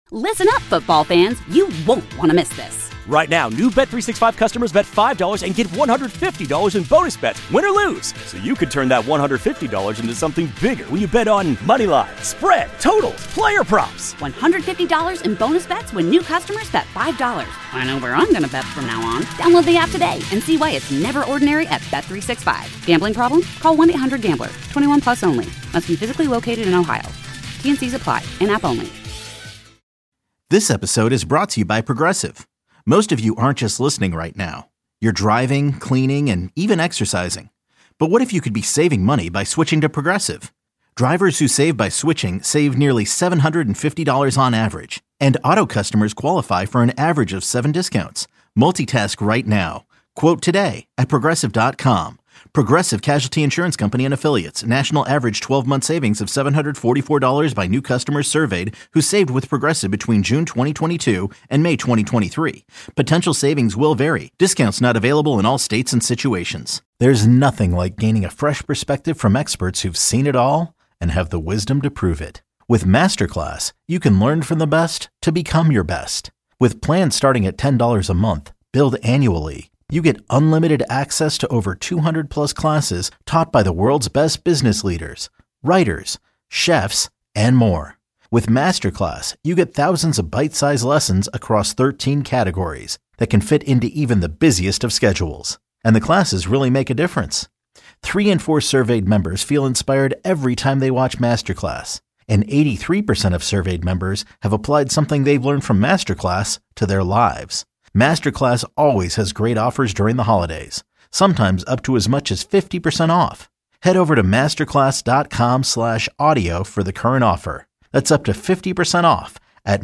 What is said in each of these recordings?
Listen up, football fans. You won't want to miss this. Right now, new Bet365 customers bet $5 and get $150 in bonus bets, win or lose. So you could turn that $150 into something bigger when you bet on money line, spread, totals, player props. $150 in bonus bets when new customers bet $5. I know where I'm going to bet from now on. Download the app today and see why it's never ordinary at Bet365. Gambling problem? Call 1-800-GAMBLER. 21 plus only. Must be physically located in Ohio. T&Cs apply. In-app only. This episode is brought to you by Progressive. Most of you aren't just listening right now. You're driving, cleaning, and even exercising. But what if you could be saving money by switching to Progressive? Drivers who save by switching save nearly $750 on average. And auto customers qualify for an average of 7 discounts. Multitask right now. Quote today at Progressive.com. Progressive Casualty Insurance Company and Affiliates. National average 12-month savings of $744 by new customers surveyed who saved with Progressive between June 2022 and May 2023. Potential savings will vary. Discounts not available in all states and situations. There's nothing like gaining a fresh perspective from experts who've seen it all and have the wisdom to prove it. With Masterclass, you can learn from the best to become your best. With plans starting at $10 a month, billed annually, you get unlimited access to over 200 plus classes taught by the world's best business leaders, writers, chefs, and more. With Masterclass, you get thousands of bite-sized lessons across 13 categories that can fit into even the busiest of schedules. And the classes really make a difference. 3 in 4 surveyed members feel inspired every time they watch Masterclass. And 83% of surveyed members have applied something they've learned from Masterclass to their lives. Masterclass always has great offers during the holidays, sometimes up to as much as 50% off. Head over to masterclass.com/audio for the current offer. That's up to 50% off at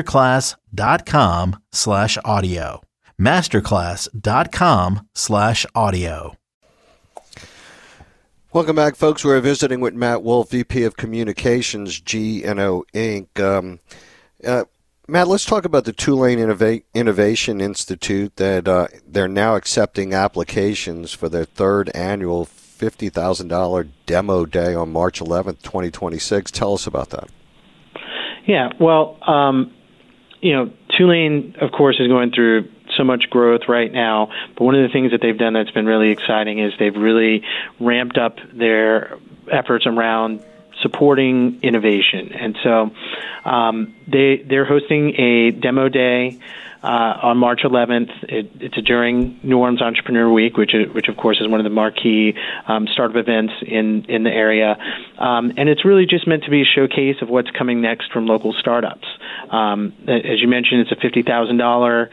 masterclass.com/audio. masterclass.com/audio. Welcome back, folks. We're visiting with Matt Wolf, VP of Communications, G&O Inc. Matt, let's talk about the Tulane Innovation Institute that they're now accepting applications for their third annual $50,000 demo day on March 11th, 2026. Tell us about that. Yeah, well, Tulane, of course, is going through so much growth right now, but one of the things that they've done that's been really exciting is they've really ramped up their efforts around supporting innovation. And so they're hosting a demo day on March 11th. It's during New Orleans Entrepreneur Week, which of course is one of the marquee startup events in the area. And it's really just meant to be a showcase of what's coming next from local startups. As you mentioned, it's a $50,000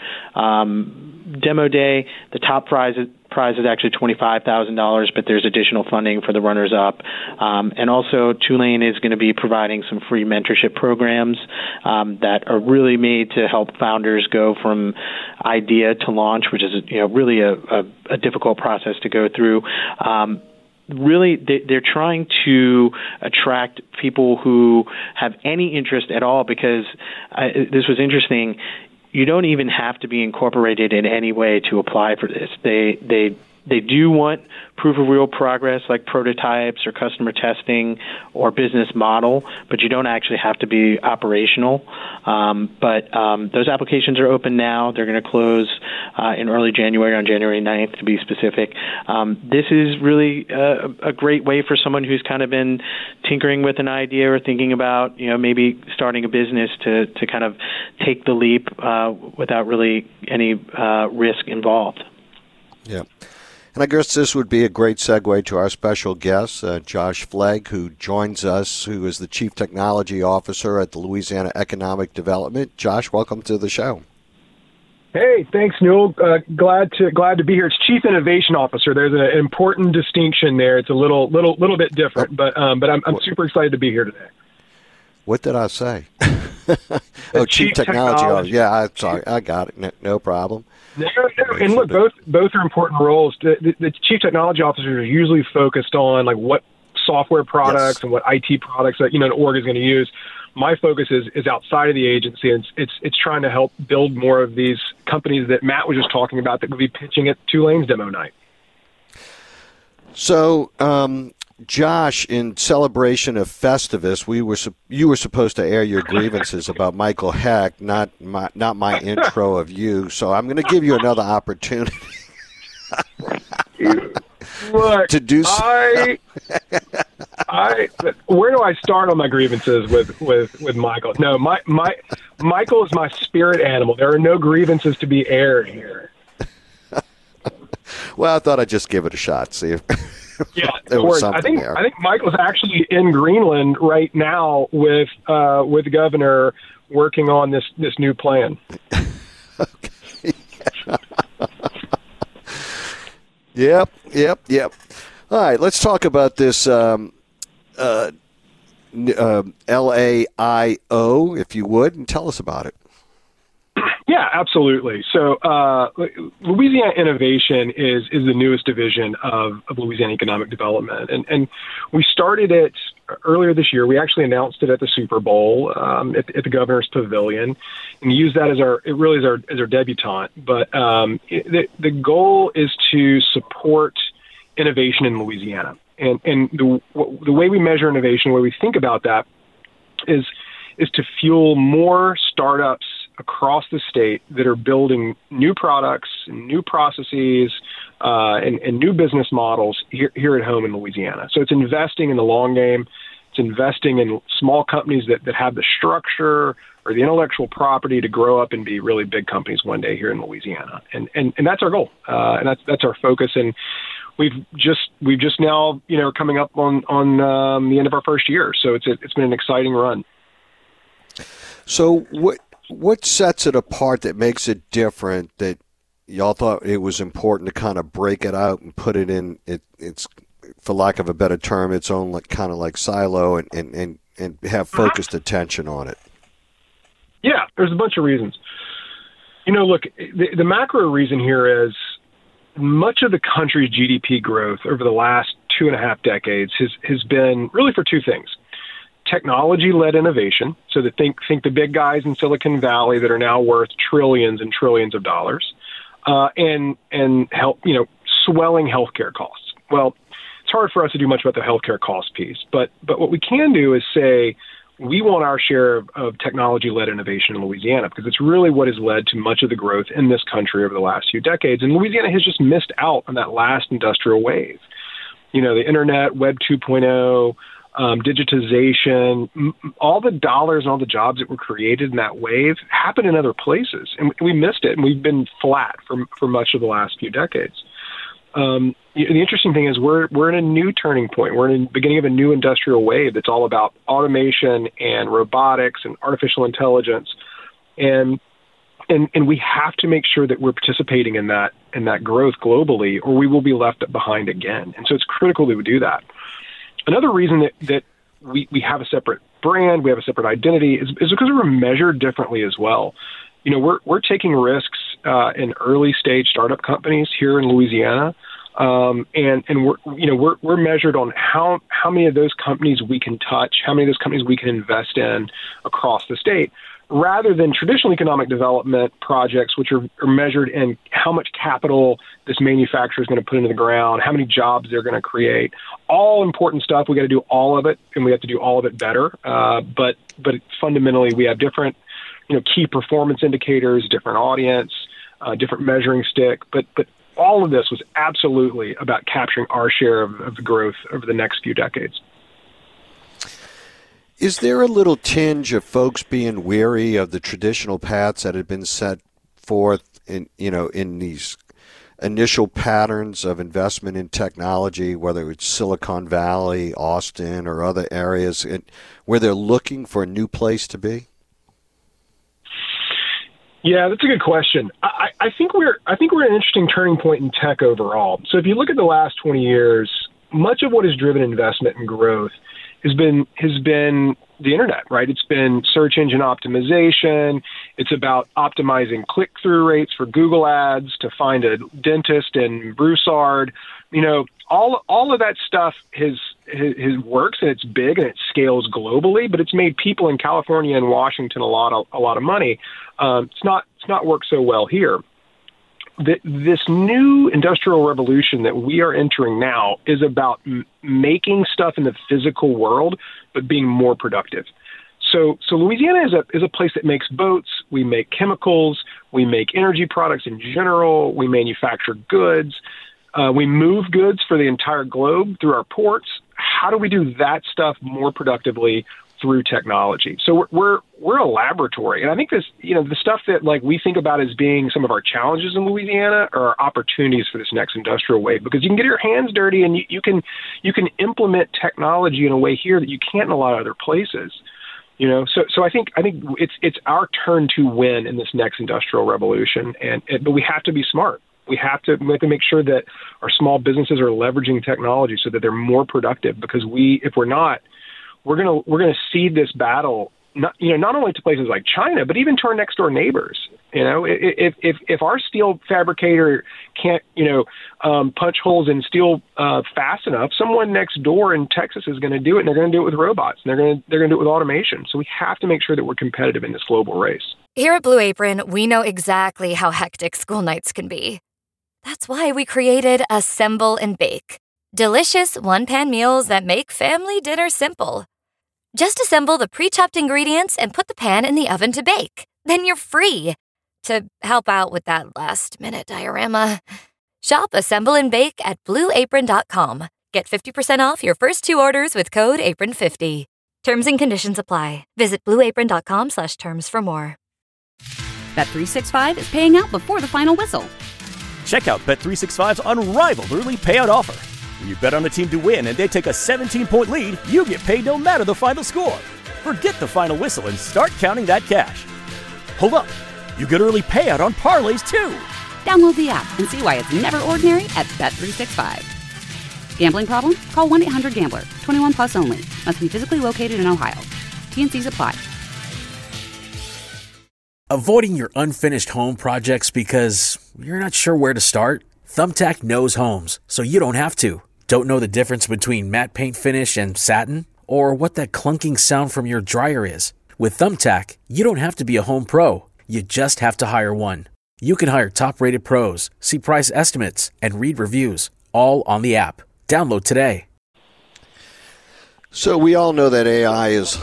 demo day. The top prize is actually $25,000, but there's additional funding for the runners-up. And also, Tulane is going to be providing some free mentorship programs that are really made to help founders go from idea to launch, which is really a difficult process to go through. Really, they're trying to attract people who have any interest at all, because this was interesting. You don't even have to be incorporated in any way to apply for this. They do want proof of real progress, like prototypes or customer testing or business model, but you don't actually have to be operational. But those applications are open now. They're going to close in early January, on January 9th, to be specific. This is really a great way for someone who's kind of been tinkering with an idea or thinking about, maybe starting a business to kind of take the leap without really any risk involved. Yeah. And I guess this would be a great segue to our special guest, Josh Flegg, who joins us, who is the Chief Technology Officer at the Louisiana Economic Development. Josh, welcome to the show. Hey, thanks, Newell. Glad to be here. It's Chief Innovation Officer. There's an important distinction there. It's a little bit different, but I'm super excited to be here today. What did I say? Chief Technology Officer. Yeah, I'm sorry. I got it. No problem. No. And look, both are important roles. The Chief Technology Officer is usually focused on like what software products and what IT products that an org is going to use. My focus is outside of the agency, and it's trying to help build more of these companies that Matt was just talking about that will be pitching at Tulane's demo night. So Josh, in celebration of Festivus, you were supposed to air your grievances about Michael Heck, not my intro of you. So I'm going to give you another opportunity Look, to do so. Where do I start on my grievances with Michael? No, Michael is my spirit animal. There are no grievances to be aired here. Well, I thought I'd just give it a shot. See if yeah, there was something I think Michael's actually in Greenland right now with the governor working on this new plan. Okay. Yep. All right, let's talk about this LAIO, if you would, and tell us about it. Yeah, absolutely. So Louisiana Innovation is the newest division of Louisiana Economic Development. And we started it earlier this year. We actually announced it at the Super Bowl at the Governor's Pavilion, and used that as our debutante. But the goal is to support innovation in Louisiana. And the way we measure innovation, the way we think about that is to fuel more startups across the state that are building new products, and new processes, and new business models here at home in Louisiana. So it's investing in the long game. It's investing in small companies that have the structure or the intellectual property to grow up and be really big companies one day here in Louisiana. And that's our goal. And that's our focus. And we've just now, coming up on the end of our first year. So it's been an exciting run. So what sets it apart that makes it different, that y'all thought it was important to kind of break it out and put it in it's, for lack of a better term, its own kind of like silo and have focused attention on it? Yeah, there's a bunch of reasons. Look, the macro reason here is much of the country's GDP growth over the last 2.5 decades has been really for two things. Technology-led innovation, so that think the big guys in Silicon Valley that are now worth trillions and trillions of dollars, and help, swelling healthcare costs. Well, it's hard for us to do much about the healthcare cost piece, but what we can do is say we want our share of technology-led innovation in Louisiana, because it's really what has led to much of the growth in this country over the last few decades, and Louisiana has just missed out on that last industrial wave. The internet, Web 2.0. Digitization, all the dollars and all the jobs that were created in that wave happened in other places, and we missed it, and we've been flat for much of the last few decades. The interesting thing is we're in a new turning point. We're in the beginning of a new industrial wave that's all about automation and robotics and artificial intelligence, and we have to make sure that we're participating in that growth globally, or we will be left behind again. And so it's critical that we do that. Another reason that we have a separate brand, we have a separate identity, is because we're measured differently as well. We're taking risks in early stage startup companies here in Louisiana, and we're measured on how many of those companies we can touch, how many of those companies we can invest in across the state, rather than traditional economic development projects, which are measured in how much capital this manufacturer is going to put into the ground, how many jobs they're going to create. All important stuff. We got to do all of it, and we have to do all of it better. But fundamentally, we have different, key performance indicators, different audience, different measuring stick. But all of this was absolutely about capturing our share of the growth over the next few decades. Is there a little tinge of folks being weary of the traditional paths that had been set forth in these initial patterns of investment in technology, whether it's Silicon Valley, Austin, or other areas, where they're looking for a new place to be? Yeah, that's a good question. I think we're at an interesting turning point in tech overall. So if you look at the last 20 years, much of what has driven investment and growth has been the internet, right? It's been search engine optimization. It's about optimizing click-through rates for Google ads to find a dentist in Broussard. All of that stuff has works, and it's big, and it scales globally, but it's made people in California and Washington a lot of money. It's not worked so well here. this new industrial revolution that we are entering now is about making stuff in the physical world, but being more productive. So Louisiana is a place that makes boats. We make chemicals. We make energy products in general. We manufacture goods. We move goods for the entire globe through our ports. How do we do that stuff more productively through technology? So we're a laboratory, and I think this, the stuff that like we think about as being some of our challenges in Louisiana are opportunities for this next industrial wave, because you can get your hands dirty and you can implement technology in a way here that you can't in a lot of other places. So I think it's our turn to win in this next industrial revolution, but we have to be smart. We have to make sure that our small businesses are leveraging technology so that they're more productive, because if we're not, we're gonna cede this battle not only to places like China, but even to our next door neighbors. If our steel fabricator can't punch holes in steel fast enough, someone next door in Texas is going to do it, and they're going to do it with robots, and they're going to do it with automation. So we have to make sure that we're competitive in this global race. Here at Blue Apron, we know exactly how hectic school nights can be. That's why we created Assemble and Bake, delicious one-pan meals that make family dinner simple. Just assemble the pre-chopped ingredients and put the pan in the oven to bake. Then you're free to help out with that last-minute diorama. Shop Assemble and Bake at BlueApron.com. Get 50% off your first 2 orders with code APRON50. Terms and conditions apply. Visit BlueApron.com/terms for more. Bet365 is paying out before the final whistle. Check out Bet365's unrivaled early payout offer. When you bet on a team to win and they take a 17-point lead, you get paid no matter the final score. Forget the final whistle and start counting that cash. Hold up. You get early payout on parlays, too. Download the app and see why it's never ordinary at Bet365. Gambling problem? Call 1-800-GAMBLER. 21 plus only. Must be physically located in Ohio. T&Cs apply. Avoiding your unfinished home projects because you're not sure where to start? Thumbtack knows homes, so you don't have to. Don't know the difference between matte paint finish and satin? Or what that clunking sound from your dryer is? With Thumbtack, you don't have to be a home pro. You just have to hire one. You can hire top-rated pros, see price estimates, and read reviews, all on the app. Download today. So we all know that AI is,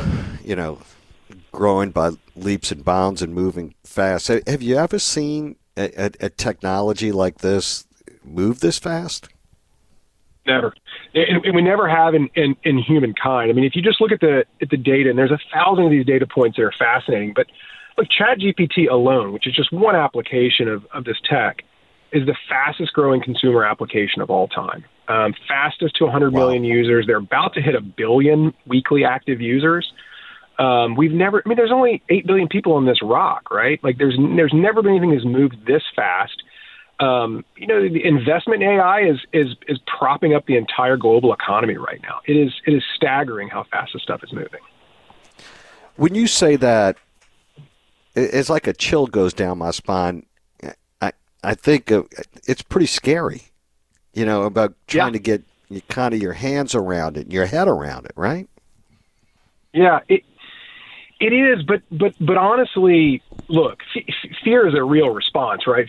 growing by leaps and bounds and moving fast. Have you ever seen a technology like this move this fast? Never. And we never have in humankind. I mean, if you just look at the data, and there's 1,000 of these data points that are fascinating, but look, ChatGPT alone, which is just one application of this tech, is the fastest growing consumer application of all time. Fastest to 100 million users. They're about to hit 1 billion weekly active users. There's only 8 billion people on this rock, right? Like there's never been anything that's moved this fast. The investment in AI is propping up the entire global economy right now. It is staggering how fast this stuff is moving. When you say that, it's like a chill goes down my spine. I think it's pretty scary, about trying to get kind of your hands around it, your head around it, right? Yeah, it is, but honestly, look, fear is a real response, right?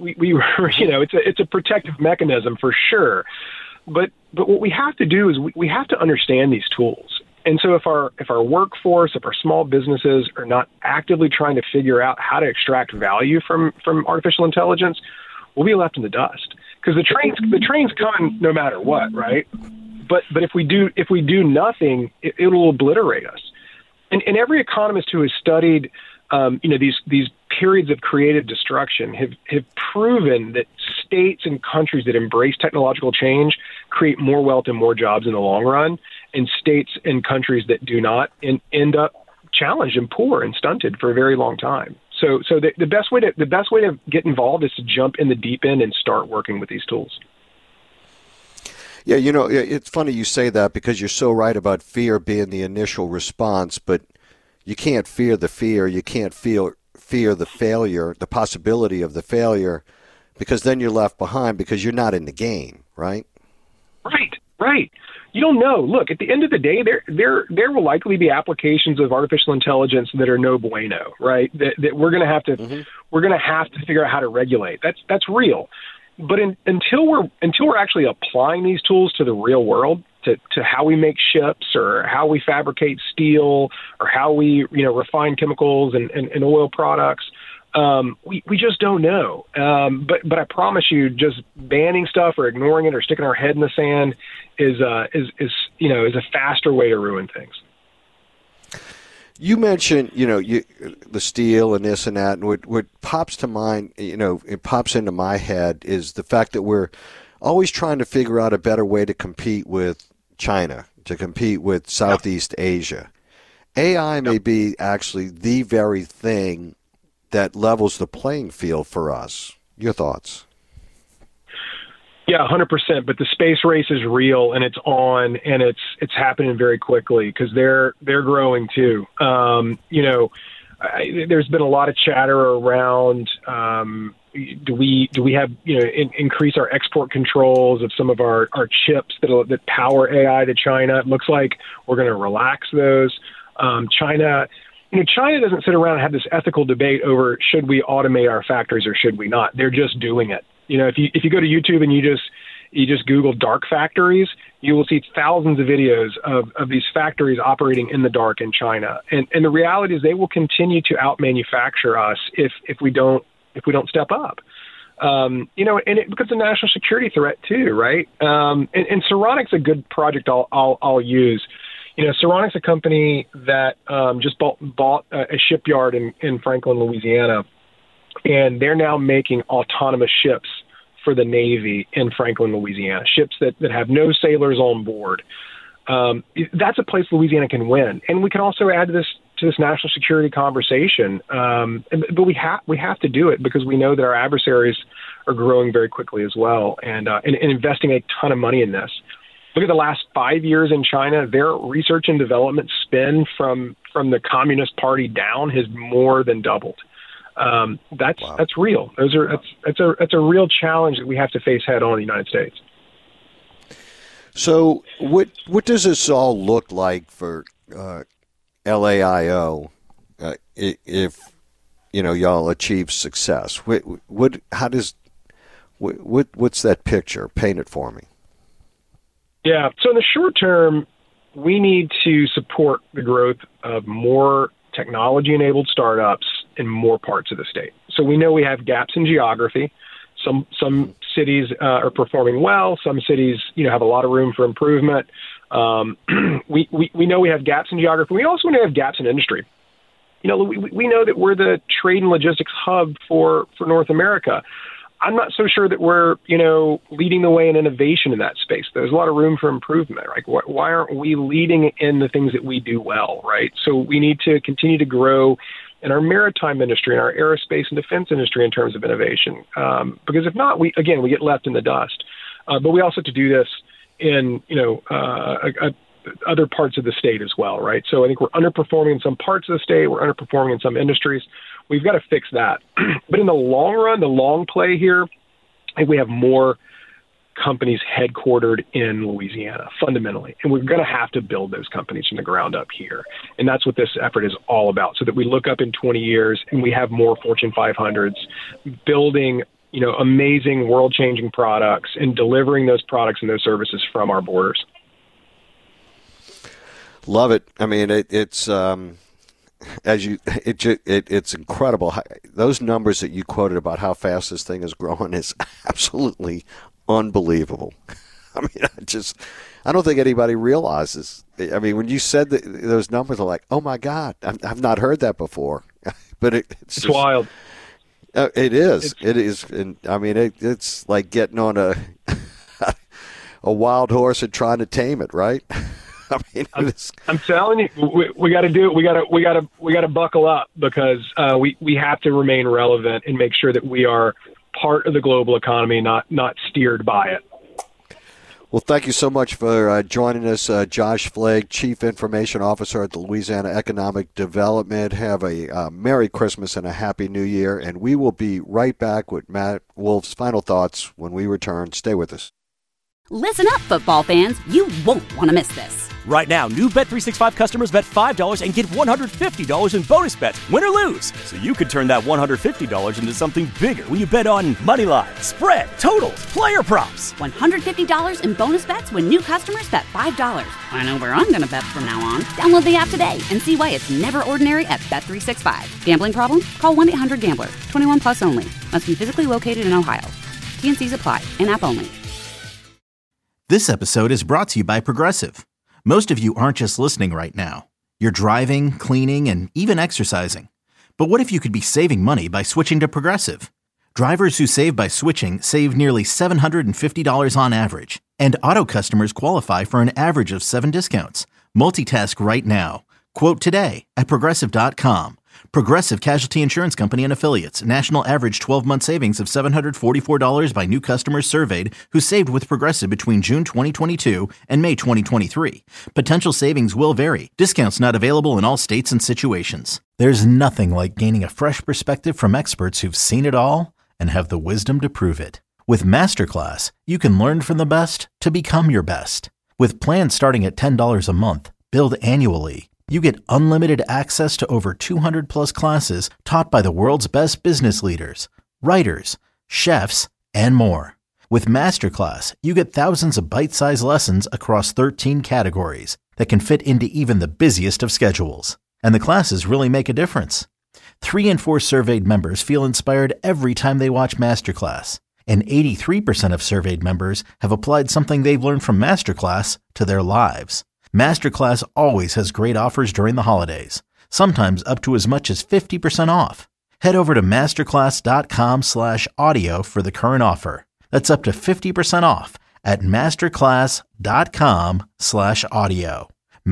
It's a protective mechanism for sure. But what we have to do is we have to understand these tools. And so if our workforce, if our small businesses are not actively trying to figure out how to extract value from artificial intelligence, we'll be left in the dust. Because the train's coming no matter what, right? But if we do nothing, it'll obliterate us. And every economist who has studied these periods of creative destruction have proven that states and countries that embrace technological change create more wealth and more jobs in the long run, and states and countries that do not end up challenged and poor and stunted for a very long time. So the best way to get involved is to jump in the deep end and start working with these tools. Yeah, it's funny you say that, because you're so right about fear being the initial response, but you can't fear the fear. You can't fear the failure, the possibility of the failure, because then you're left behind because you're not in the game, right? Right. you don't know. Look, at the end of the day, there will likely be applications of artificial intelligence that are no bueno, right? That we're going to have to we're going to have to figure out how to regulate. That's real. But until we're actually applying these tools to the real world, to how we make ships or how we fabricate steel or how we refine chemicals and oil products, we just don't know. But I promise you, just banning stuff or ignoring it or sticking our head in the sand is a faster way to ruin things. You mentioned, the steel and this and that, and what pops to mind, it pops into my head is the fact that we're always trying to figure out a better way to compete with China, to compete with Southeast Asia. AI may be actually the very thing that levels the playing field for us. Your thoughts? Yeah, 100%. But the space race is real, and it's on, and it's happening very quickly because they're growing too. There's been a lot of chatter around do we have increase our export controls of some of our chips that power AI to China? It looks like we're going to relax those. China doesn't sit around and have this ethical debate over should we automate our factories or should we not. They're just doing it. If you go to YouTube and you just Google dark factories, you will see thousands of videos of these factories operating in the dark in China. And the reality is they will continue to out-manufacture us if we don't step up. And it becomes a national security threat too, right? And Ceronic's a good project I'll use. Ceronic's a company that just bought a shipyard in Franklin, Louisiana, and they're now making autonomous ships for the Navy in Franklin, Louisiana, ships that have no sailors on board. That's a place Louisiana can win. And we can also add to this national security conversation. But we have to do it because we know that our adversaries are growing very quickly as well and investing a ton of money in this. Look at the last 5 years in China. Their research and development spend from the Communist Party down has more than doubled. That's real. That's a real challenge that we have to face head on in the United States. So what does this all look like for LAIO if y'all achieve success? What's that picture? Paint it for me. Yeah. So in the short term, we need to support the growth of more technology-enabled startups in more parts of the state. So we know we have gaps in geography. Some cities are performing well. Some cities, have a lot of room for improvement. We know we have gaps in geography. We also know we have gaps in industry. We know that we're the trade and logistics hub for North America. I'm not so sure that we're, leading the way in innovation in that space. There's a lot of room for improvement, right? Why aren't we leading in the things that we do well, right? So we need to continue to grow in our maritime industry, in our aerospace and defense industry in terms of innovation. Because if not, we get left in the dust. But we also have to do this in, other parts of the state as well, right? So I think we're underperforming in some parts of the state. We're underperforming in some industries. We've got to fix that. But in the long run, the long play here, I think we have more companies headquartered in Louisiana, fundamentally. And we're going to have to build those companies from the ground up here. And that's what this effort is all about, so that we look up in 20 years and we have more Fortune 500s building, amazing world-changing products and delivering those products and those services from our borders. Love it. I mean, it's incredible. Those numbers that you quoted about how fast this thing is growing is absolutely unbelievable. I mean, I don't think anybody realizes. I mean, when you said that, those numbers are like, oh my God, I've not heard that before. But it's just wild. It is. It is. And I mean, it's like getting on a wild horse and trying to tame it, right? I mean, I'm telling you, we got to do it. We got to buckle up because we have to remain relevant and make sure that we are part of the global economy, not steered by it. Well, thank you so much for joining us, Josh Flagg, Chief Information Officer at the Louisiana Economic Development. Have a Merry Christmas and a Happy New Year, and we will be right back with Matt Wolf's final thoughts when we return. Stay with us. Listen up, football fans. You won't want to miss this. Right now, new Bet365 customers bet $5 and get $150 in bonus bets, win or lose. So you could turn that $150 into something bigger when you bet on moneyline, spread, totals, player props. $150 in bonus bets when new customers bet $5. I know where I'm going to bet from now on. Download the app today and see why it's never ordinary at Bet365. Gambling problem? Call 1-800-GAMBLER. 21 plus only. Must be physically located in Ohio. T&Cs apply. In-app only. This episode is brought to you by Progressive. Most of you aren't just listening right now. You're driving, cleaning, and even exercising. But what if you could be saving money by switching to Progressive? Drivers who save by switching save nearly $750 on average. And auto customers qualify for an average of 7 discounts. Multitask right now. Quote today at Progressive.com. Progressive Casualty Insurance Company and Affiliates. National average 12-month savings of $744 by new customers surveyed who saved with Progressive between June 2022 and May 2023. Potential savings will vary. Discounts not available in all states and situations. There's nothing like gaining a fresh perspective from experts who've seen it all and have the wisdom to prove it. With Masterclass, you can learn from the best to become your best. With plans starting at $10 a month, billed annually, you get unlimited access to over 200 plus classes taught by the world's best business leaders, writers, chefs, and more. With Masterclass, you get thousands of bite-sized lessons across 13 categories that can fit into even the busiest of schedules. And the classes really make a difference. 3 in 4 surveyed members feel inspired every time they watch Masterclass. And 83% of surveyed members have applied something they've learned from Masterclass to their lives. Masterclass always has great offers during the holidays, sometimes up to as much as 50% off. Head over to masterclass.com/audio for the current offer. That's up to 50% off at masterclass.com/audio.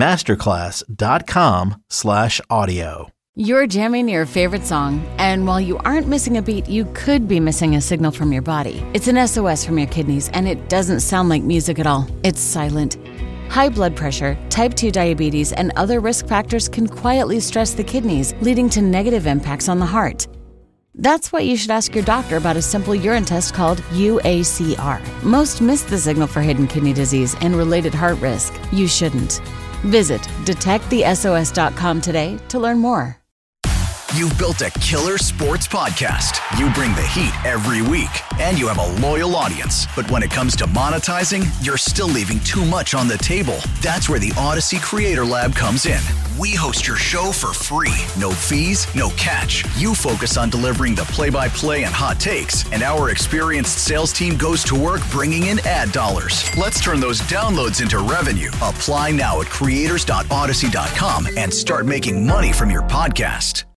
masterclass.com/audio. You're jamming your favorite song, and while you aren't missing a beat, you could be missing a signal from your body. It's an SOS from your kidneys, and it doesn't sound like music at all. It's silent. High blood pressure, type 2 diabetes, and other risk factors can quietly stress the kidneys, leading to negative impacts on the heart. That's why you should ask your doctor about a simple urine test called UACR. Most miss the signal for hidden kidney disease and related heart risk. You shouldn't. Visit detectthesos.com today to learn more. You've built a killer sports podcast. You bring the heat every week, and you have a loyal audience. But when it comes to monetizing, you're still leaving too much on the table. That's where the Odyssey Creator Lab comes in. We host your show for free. No fees, no catch. You focus on delivering the play-by-play and hot takes, and our experienced sales team goes to work bringing in ad dollars. Let's turn those downloads into revenue. Apply now at creators.odyssey.com and start making money from your podcast.